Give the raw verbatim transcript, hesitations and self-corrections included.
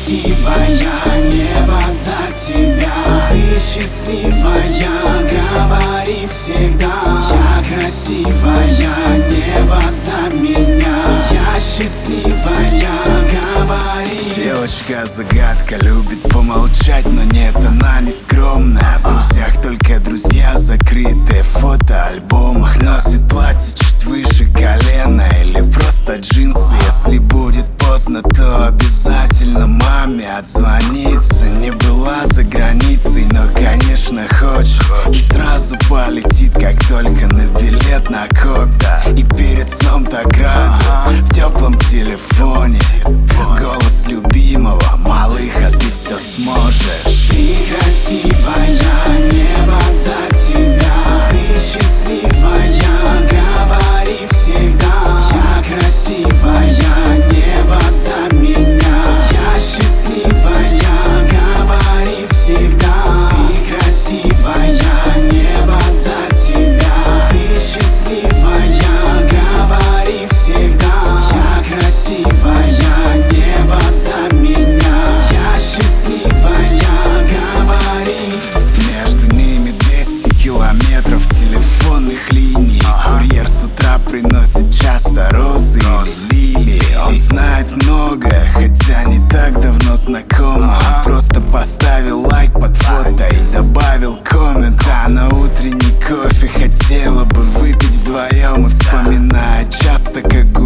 красивая, небо за тебя. Ты счастливая, говори всегда. Я красивая, небо за меня. Я счастливая, говори. Девочка-загадка любит помолчать, но нет, она не скромная. В друзьях только друзья, закрытые в фотоальбомах. Носит платье чуть выше колена или просто джинсы. Если будет поздно, то обязательно маме отзвонится. Не была за границей, но, конечно, хочет. И сразу полетит, как только на билет накопит. И перед сном так радует в теплом телефоне голос любимого: малых, а ты все сможешь. Ты красивая, небо за тебя. Ты счастливая, говори всегда. Я красивая, небо за меня. Я счастливая, говори всегда. Ты красивая, небо за тебя. Ты счастливая, говори всегда. Я красивая, небо за меня. Я счастливая, говори. Между ними двести километров телефонных линий. Курьер с утра приносит часто розы или лилии. Он знает многое, хотя не так давно знакома. Он просто поставил лайк под фото и добавил коммент. А на утренний кофе хотела бы выпить вдвоем. И вспоминает часто, как